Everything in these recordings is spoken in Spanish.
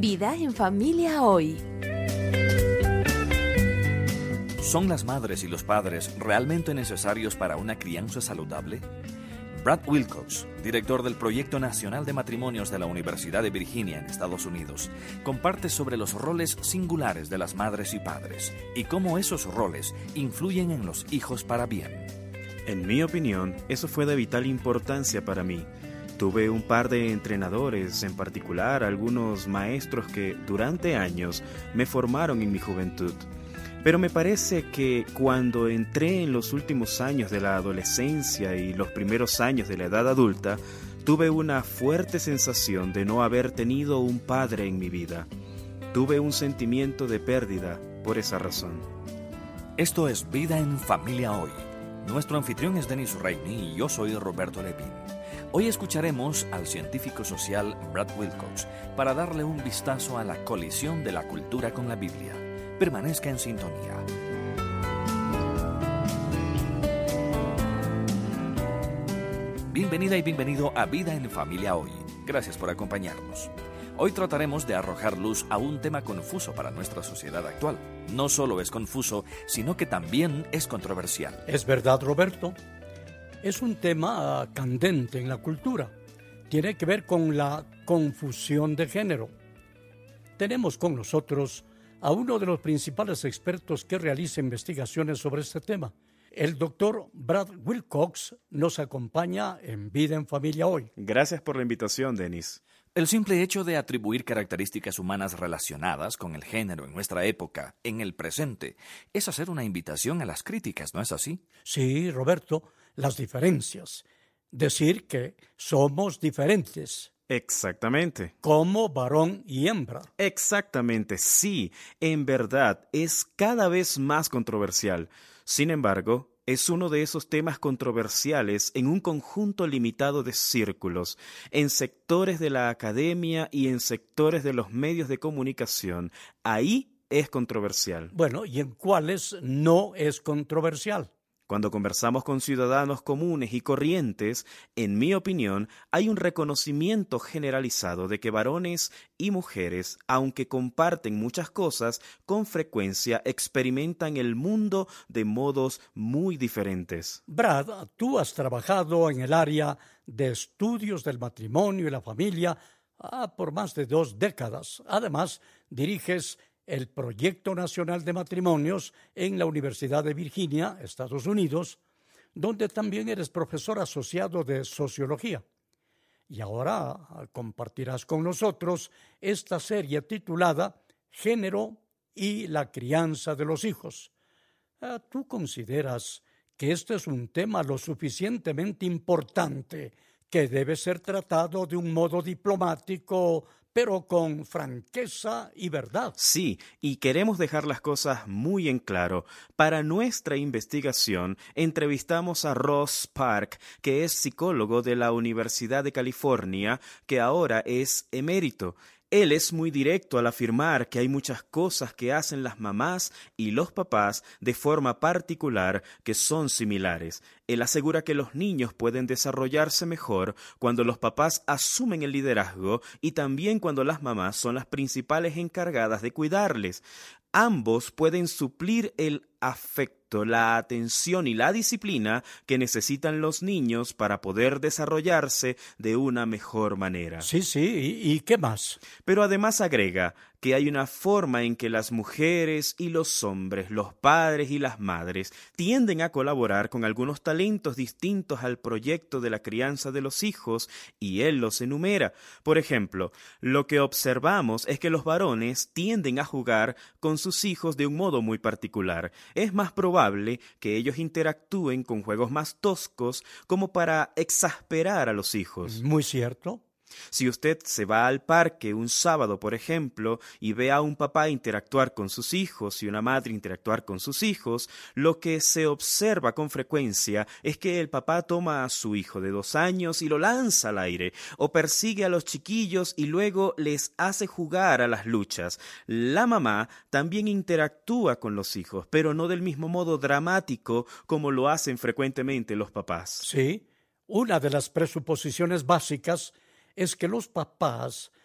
Vida en familia hoy. ¿Son las madres y los padres realmente necesarios para una crianza saludable? Brad Wilcox, director del Proyecto Nacional de Matrimonios de la Universidad de Virginia en Estados Unidos, comparte sobre los roles singulares de las madres y padres y cómo esos roles influyen en los hijos para bien. En mi opinión, eso fue de vital importancia para mí. Tuve un par de entrenadores, en particular algunos maestros que durante años me formaron en mi juventud. Pero me parece que cuando entré en los últimos años de la adolescencia y los primeros años de la edad adulta, tuve una fuerte sensación de no haber tenido un padre en mi vida. Tuve un sentimiento de pérdida por esa razón. Esto es Vida en Familia Hoy. Nuestro anfitrión es Denis Reini y yo soy Roberto Lepín. Hoy escucharemos al científico social Brad Wilcox para darle un vistazo a la colisión de la cultura con la Biblia. Permanezca en sintonía. Bienvenida y bienvenido a Vida en Familia Hoy. Gracias por acompañarnos. Hoy trataremos de arrojar luz a un tema confuso para nuestra sociedad actual. No solo es confuso, sino que también es controversial. Es verdad, Roberto. Es un tema candente en la cultura. Tiene que ver con la confusión de género. Tenemos con nosotros a uno de los principales expertos que realiza investigaciones sobre este tema. El doctor Brad Wilcox nos acompaña en Vida en Familia Hoy. Gracias por la invitación, Denis. El simple hecho de atribuir características humanas relacionadas con el género en nuestra época, en el presente, es hacer una invitación a las críticas, ¿no es así? Sí, Roberto, las diferencias. Decir que somos diferentes. Exactamente. Como varón y hembra. Exactamente, sí. En verdad, es cada vez más controversial. Sin embargo, es uno de esos temas controversiales en un conjunto limitado de círculos, en sectores de la academia y en sectores de los medios de comunicación. Ahí es controversial. Bueno, ¿y en cuáles no es controversial? Cuando conversamos con ciudadanos comunes y corrientes, en mi opinión, hay un reconocimiento generalizado de que varones y mujeres, aunque comparten muchas cosas, con frecuencia experimentan el mundo de modos muy diferentes. Brad, tú has trabajado en el área de estudios del matrimonio y la familia por más de 2 décadas. Además, diriges el Proyecto Nacional de Matrimonios en la Universidad de Virginia, Estados Unidos, donde también eres profesor asociado de Sociología. Y ahora compartirás con nosotros esta serie titulada Género y la crianza de los hijos. ¿Tú consideras que este es un tema lo suficientemente importante que debe ser tratado de un modo diplomático, pero con franqueza y verdad? Sí, y queremos dejar las cosas muy en claro. Para nuestra investigación, entrevistamos a Ross Park, que es psicólogo de la Universidad de California, que ahora es emérito. Él es muy directo al afirmar que hay muchas cosas que hacen las mamás y los papás de forma particular que son similares. Él asegura que los niños pueden desarrollarse mejor cuando los papás asumen el liderazgo y también cuando las mamás son las principales encargadas de cuidarles. Ambos pueden suplir el afecto, la atención y la disciplina que necesitan los niños para poder desarrollarse de una mejor manera. Sí, ¿y qué más? Pero además agrega que hay una forma en que las mujeres y los hombres, los padres y las madres, tienden a colaborar con algunos talentos distintos al proyecto de la crianza de los hijos, y él los enumera. Por ejemplo, lo que observamos es que los varones tienden a jugar con sus hijos de un modo muy particular. Es más probable que ellos interactúen con juegos más toscos como para exasperar a los hijos. Muy cierto. Si usted se va al parque un sábado, por ejemplo, y ve a un papá interactuar con sus hijos y una madre interactuar con sus hijos, lo que se observa con frecuencia es que el papá toma a su hijo de 2 años y lo lanza al aire, o persigue a los chiquillos y luego les hace jugar a las luchas. La mamá también interactúa con los hijos, pero no del mismo modo dramático como lo hacen frecuentemente los papás. Sí, una de las presuposiciones básicas es que los papás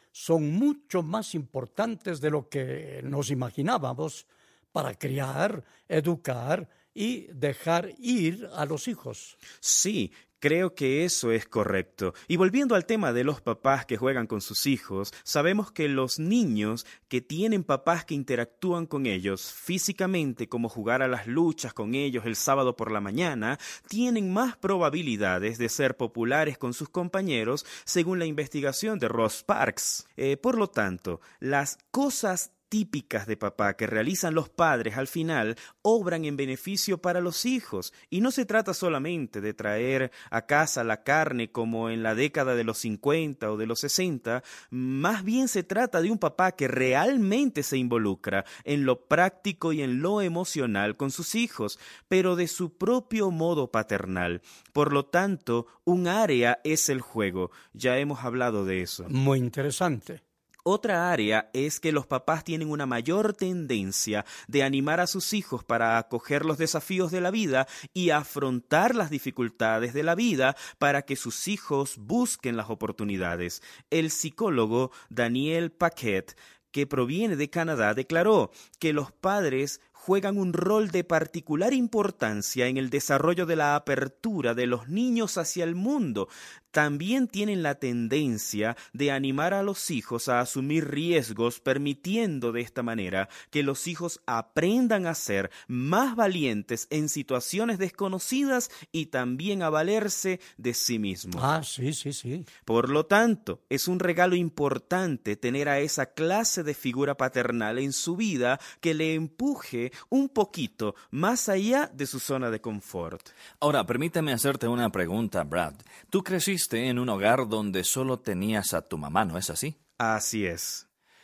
son mucho más importantes de lo que nos imaginábamos para criar, educar y dejar ir a los hijos. Sí, creo que eso es correcto. Y volviendo al tema de los papás que juegan con sus hijos, sabemos que los niños que tienen papás que interactúan con ellos físicamente, como jugar a las luchas con ellos el sábado por la mañana, tienen más probabilidades de ser populares con sus compañeros, según la investigación de Ross Parks. Por lo tanto, las cosas típicas de papá que realizan los padres al final obran en beneficio para los hijos. Y no se trata solamente de traer a casa la carne como en la década de los 50 o de los 60, más bien se trata de un papá que realmente se involucra en lo práctico y en lo emocional con sus hijos, pero de su propio modo paternal. Por lo tanto, un área es el juego. Ya hemos hablado de eso. Muy interesante. Otra área es que los papás tienen una mayor tendencia de animar a sus hijos para acoger los desafíos de la vida y afrontar las dificultades de la vida para que sus hijos busquen las oportunidades. El psicólogo Daniel Paquette, que proviene de Canadá, declaró que los padres juegan un rol de particular importancia en el desarrollo de la apertura de los niños hacia el mundo. También tienen la tendencia de animar a los hijos a asumir riesgos, permitiendo de esta manera que los hijos aprendan a ser más valientes en situaciones desconocidas y también a valerse de sí mismos. Sí. Por lo tanto, es un regalo importante tener a esa clase de figura paternal en su vida que le empuje un poquito más allá de su zona de confort. Ahora, permíteme hacerte una pregunta, Brad. ¿Tú creciste en un hogar donde solo tenías a tu mamá, no es así? Así es.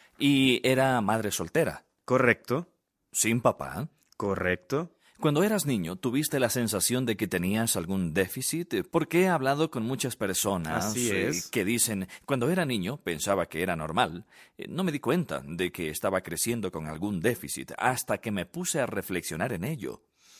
¿Y era madre soltera? ¿Correcto? ¿Sin papá? ¿Correcto? Cuando eras niño, ¿tuviste la sensación de que tenías algún déficit? Porque he hablado con muchas personas que dicen, cuando era niño pensaba que era normal. No me di cuenta de que estaba creciendo con algún déficit hasta que me puse a reflexionar en ello.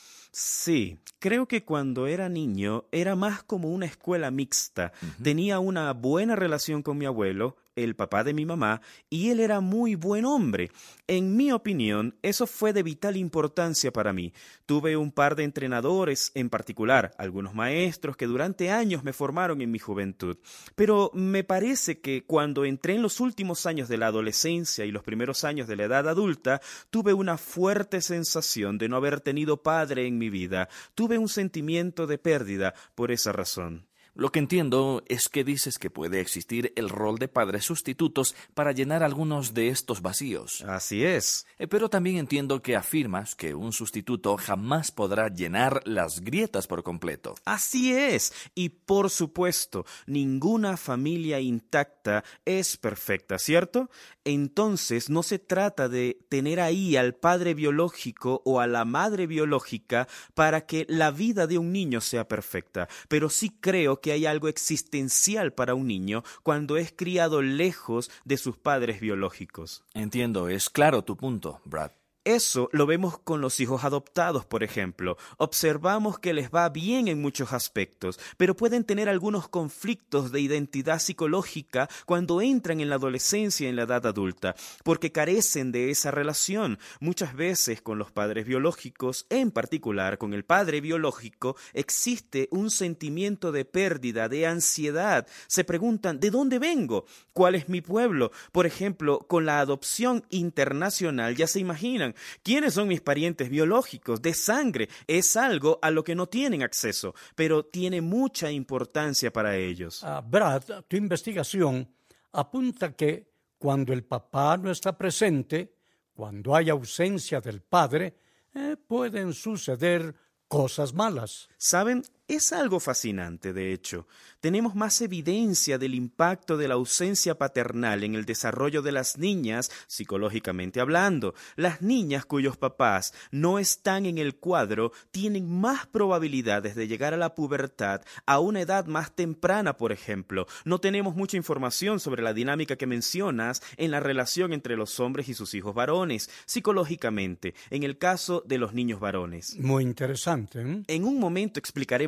Sí, creo que cuando era niño era más como una escuela mixta. Tenía una buena relación con mi abuelo, el papá de mi mamá, y él era muy buen hombre. En mi opinión, eso fue de vital importancia para mí. Tuve un par de entrenadores, en particular, algunos maestros que durante años me formaron en mi juventud. Pero me parece que cuando entré en los últimos años de la adolescencia y los primeros años de la edad adulta, tuve una fuerte sensación de no haber tenido padre en mi vida. Tuve un sentimiento de pérdida por esa razón. Lo que entiendo es que dices que puede existir el rol de padres sustitutos para llenar algunos de estos vacíos. Así es. Pero también entiendo que afirmas que un sustituto jamás podrá llenar las grietas por completo. Así es. Y por supuesto, ninguna familia intacta es perfecta, ¿cierto? Entonces, no se trata de tener ahí al padre biológico o a la madre biológica para que la vida de un niño sea perfecta, pero sí creo que hay algo existencial para un niño cuando es criado lejos de sus padres biológicos. Entiendo, es claro tu punto, Brad. Eso lo vemos con los hijos adoptados, por ejemplo. Observamos que les va bien en muchos aspectos, pero pueden tener algunos conflictos de identidad psicológica cuando entran en la adolescencia y en la edad adulta, porque carecen de esa relación. Muchas veces con los padres biológicos, en particular con el padre biológico, existe un sentimiento de pérdida, de ansiedad. Se preguntan, ¿de dónde vengo? ¿Cuál es mi pueblo? Por ejemplo, con la adopción internacional ya se imaginan, ¿quiénes son mis parientes biológicos de sangre? Es algo a lo que no tienen acceso, pero tiene mucha importancia para ellos. Brad, tu investigación apunta que cuando el papá no está presente, cuando hay ausencia del padre, pueden suceder cosas malas. ¿Saben? Es algo fascinante, de hecho. Tenemos más evidencia del impacto de la ausencia paternal en el desarrollo de las niñas, psicológicamente hablando. Las niñas cuyos papás no están en el cuadro tienen más probabilidades de llegar a la pubertad a una edad más temprana, por ejemplo. No tenemos mucha información sobre la dinámica que mencionas en la relación entre los hombres y sus hijos varones, psicológicamente, en el caso de los niños varones. Muy interesante, ¿eh? En un momento explicaré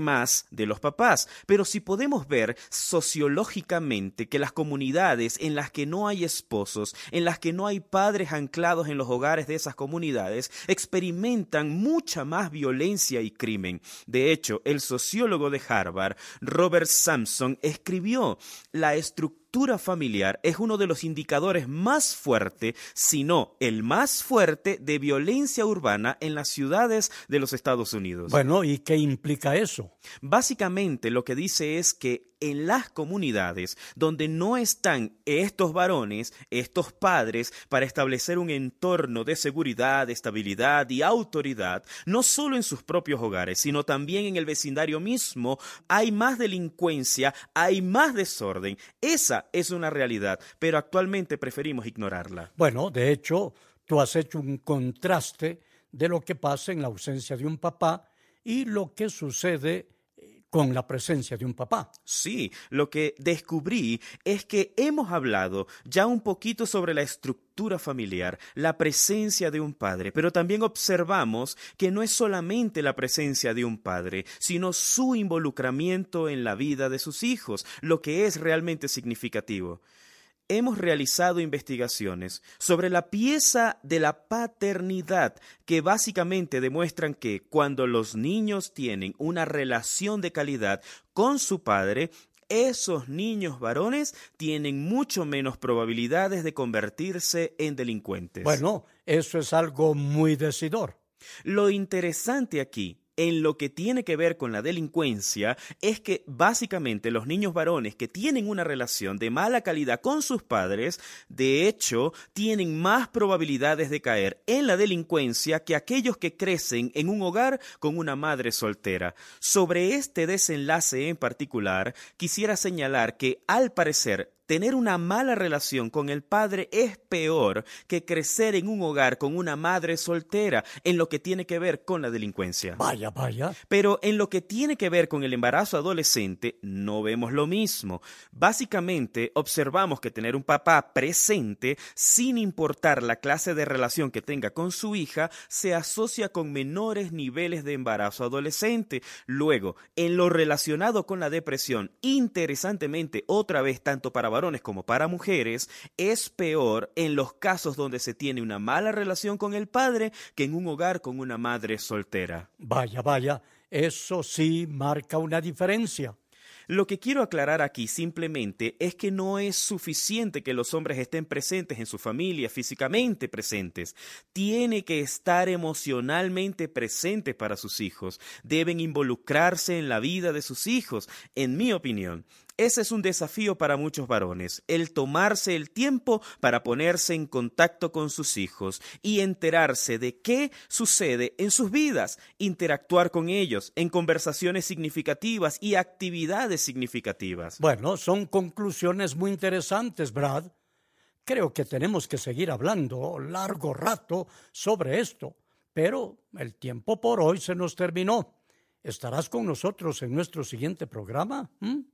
más de los papás. Pero si podemos ver sociológicamente que las comunidades en las que no hay esposos, en las que no hay padres anclados en los hogares de esas comunidades, experimentan mucha más violencia y crimen. De hecho, el sociólogo de Harvard, Robert Sampson, escribió: la estructura familiar es uno de los indicadores más fuertes, si no el más fuerte, de violencia urbana en las ciudades de los Estados Unidos. Bueno, ¿y qué implica eso? Básicamente lo que dice es que en las comunidades donde no están estos varones, estos padres, para establecer un entorno de seguridad, estabilidad y autoridad, no solo en sus propios hogares, sino también en el vecindario mismo, hay más delincuencia, hay más desorden. Esa es una realidad, pero actualmente preferimos ignorarla. Bueno, de hecho, tú has hecho un contraste de lo que pasa en la ausencia de un papá y lo que sucede con la presencia de un papá. Sí, lo que descubrí es que hemos hablado ya un poquito sobre la estructura familiar, la presencia de un padre, pero también observamos que no es solamente la presencia de un padre, sino su involucramiento en la vida de sus hijos, lo que es realmente significativo. Hemos realizado investigaciones sobre la pieza de la paternidad que básicamente demuestran que cuando los niños tienen una relación de calidad con su padre, esos niños varones tienen mucho menos probabilidades de convertirse en delincuentes. Bueno, eso es algo muy decidor. Lo interesante aquí, en lo que tiene que ver con la delincuencia, es que básicamente los niños varones que tienen una relación de mala calidad con sus padres, de hecho, tienen más probabilidades de caer en la delincuencia que aquellos que crecen en un hogar con una madre soltera. Sobre este desenlace en particular, quisiera señalar que, al parecer, tener una mala relación con el padre es peor que crecer en un hogar con una madre soltera en lo que tiene que ver con la delincuencia. Vaya. Pero en lo que tiene que ver con el embarazo adolescente no vemos lo mismo. Básicamente observamos que tener un papá presente, sin importar la clase de relación que tenga con su hija, se asocia con menores niveles de embarazo adolescente. Luego, en lo relacionado con la depresión, interesantemente, otra vez, tanto para varones como para mujeres, es peor en los casos donde se tiene una mala relación con el padre que en un hogar con una madre soltera. Vaya, eso sí marca una diferencia. Lo que quiero aclarar aquí simplemente es que no es suficiente que los hombres estén presentes en su familia, físicamente presentes. Tiene que estar emocionalmente presentes para sus hijos. Deben involucrarse en la vida de sus hijos, en mi opinión. Ese es un desafío para muchos varones, el tomarse el tiempo para ponerse en contacto con sus hijos y enterarse de qué sucede en sus vidas, interactuar con ellos en conversaciones significativas y actividades significativas. Bueno, son conclusiones muy interesantes, Brad. Creo que tenemos que seguir hablando largo rato sobre esto, pero el tiempo por hoy se nos terminó. ¿Estarás con nosotros en nuestro siguiente programa?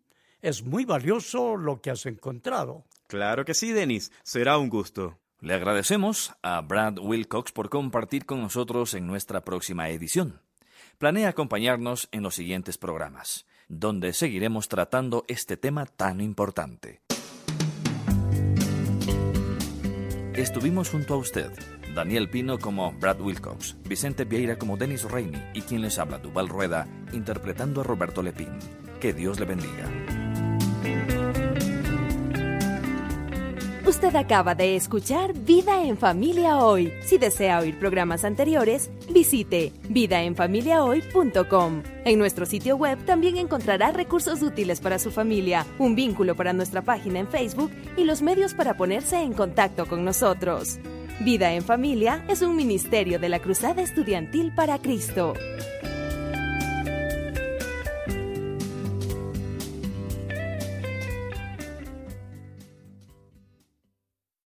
Es muy valioso lo que has encontrado. Claro que sí, Dennis. Será un gusto. Le agradecemos a Brad Wilcox por compartir con nosotros en nuestra próxima edición. Planea acompañarnos en los siguientes programas, donde seguiremos tratando este tema tan importante. Estuvimos junto a usted, Daniel Pino como Brad Wilcox, Vicente Vieira como Dennis Rainey y quien les habla, Duval Rueda, interpretando a Roberto Lepín. Que Dios le bendiga. Usted acaba de escuchar Vida en Familia Hoy. Si desea oír programas anteriores, visite vidaenfamiliahoy.com. En nuestro sitio web también encontrará recursos útiles para su familia, un vínculo para nuestra página en Facebook y los medios para ponerse en contacto con nosotros. Vida en Familia es un ministerio de la Cruzada Estudiantil para Cristo.